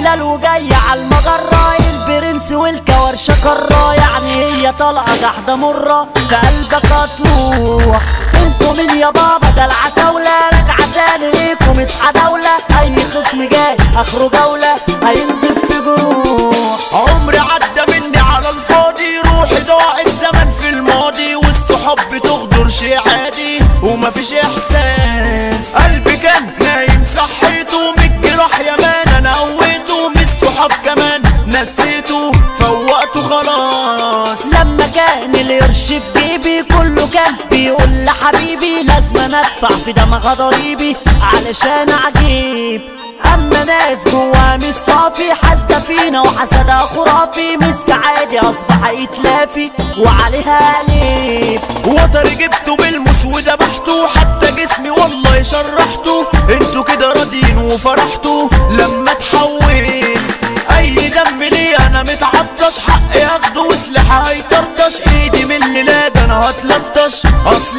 هلال وجاية عالمجرة، البرنس والكورشة كرة، يعني هي طلقة جحدة مرة في قلبك هتروح. انتوا مين يا بابا؟ ده العتاولة راجعة تاني ليكم اصحى دولة، اي خصم جاي اخره جولة هينزل في جروح. عمري عدى مني على الفاضي، روحي ضاعت زمان في الماضي، والصحاب بتغدر شي عادي ومفيش احساس. قلبي كان نايم صحيته من الجراح يا مان، انا قويته من الصحاب كمان نسيته فوقته خلاص. لما كان القرش في جيبي كله كان بيقول لحبيبي لازم ادفع في دمها ضريبي علشان اعجيب. اما ناس جوا مش صافي، حاسده فينا وحسدها خرافي، مش سعادي اصبح يتلافي وعليها قليب. وتر جبته بالمسودة بحته، حتى جسمي والله شرحته، انتوا كده راضيين وفرحتوا لما اتحول. اي دم ليه انا متعطش، حقي اخده وسلاحي هيطرطش، ايدي من الليلة ده انا هتلطش اصل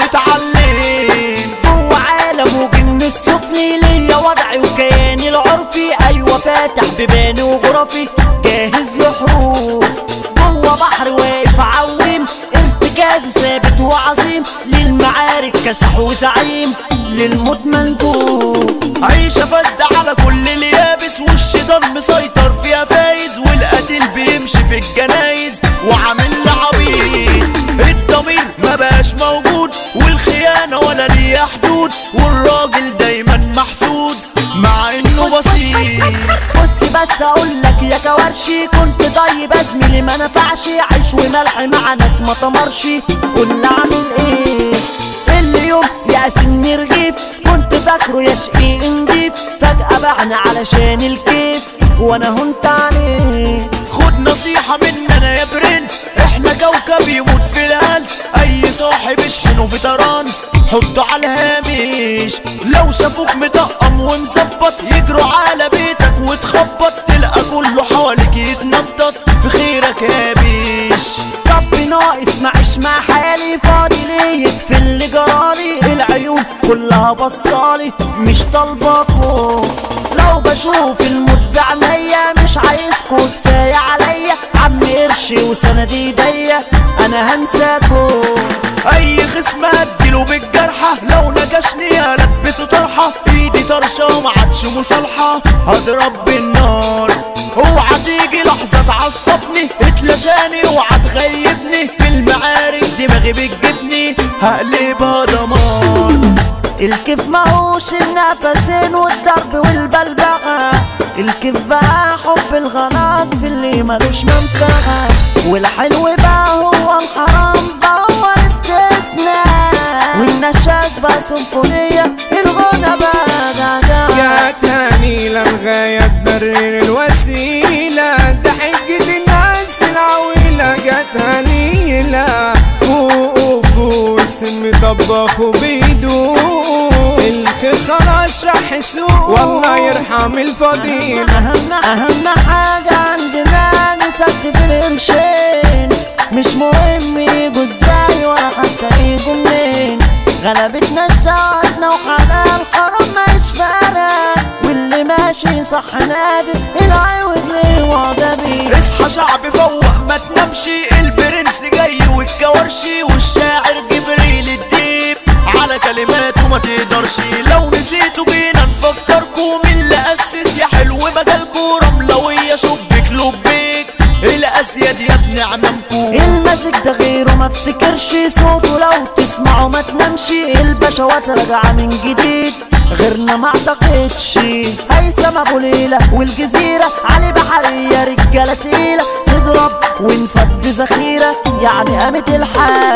اتعلم. جوا عالم وجن السفلي ليا وضعي وكياني العرفي، ايوه فاتح بيباني وغرفي جاهز لحروب. جوا بحر واقف عويم، ارتكازي ثابت وعظيم، للمعارك كسح وزعيم، للموت مندوب. عيشة فاسدة على كل اليابس، والشيطان مسيطر فيها فايز، والقتيل بيمشي في الجنايز وعامل لعبيد. الضمير ما بقاش موجود، والخيانة ولا ليها حدود، والراجل دايما محسود مع انه بسيط. بصي بس اقولك يا كوارشي، كنت طيب ازميلي ما نفعش، عيش وملح مع ناس ما تمرش، قول اعمل ايه؟ اليوم ياسني رغيف، كنت فاكره يا شقي نضيف، فجأة بعنا علشان الكيف وانا هنت عليه. خد نصيحة مننا يا برنس، احنا كوكب يموت في الهلس، اي صاحب اشحنه في ترانس حطه على الهامش. لو شافوك مطقم ومظبط يجروا على بيتك وتخبط، تلقى كله حواليك يتنطط في خيرك يا بيش. ربي ناقص معيش مع حالي، فاضي ليه يكفي اللي جرالي، العيون كلها بصالي مش طالباكو. لو بشوف الموت بعينيا مش عايزكو كفاية عليا، عم قرشي وسندي ايديا انا هنساكو. اي خصم اديله بالجرحة، لو نكشني هلبسه طرحة، ايدي طرشة ومعادش مصالحة هضرب بالنار. اوعى تيجي لحظة تعصبني، اتلاشاني اوعى تغيبني، في المعارك دماغي بتجيبني هقلبها دمار. الكيف ماهوش النفسين والضرب والبلبغة، الكيف بقى حب الغرام في اللي ملوش منفعة، والحلو بقى هو الحرام بقى هو الاستثناء، والنشاز بقى سيمفونية الغنى بقى جات هنيلة الغاية تبرر الوسيلة، ده حجة الناس العويلة. جات هنيلة فوق وفوق السن مطبخ وبيدوق، الخير خلاص راح يسوق والله يرحم الفضيل. أهم حاجة عندنا نسد في القرشين، مش مهم يجوا ازاي ولا حتى يجوا منين، غلبتنا شعبنا وحلال حرام مش فارق، واللي ماشي صح نادر العوض ليه وعده بيه. اصحى شعب فوق ما تنامشي، البرنس جاي والكورشي، والشاعر جبريل الديب على كلماته ما تقدرش. لو نسيتوا بينا نفكركوا مين اللي اسس يا حلو مجالكوا، رملوية شبك لبيك الاسياد يا ابن عمامكو. الماجيك ده غيره ما افتكرش صوته، لو تسمعه ما تنامشي، البشوات راجعة من جديد غيرنا ما اعتقدش. هيثم ابو ليلى والجزيرة علي بحرية رجالة تقيلة، نضرب ونفض ذخيرة يعني قامت الحال.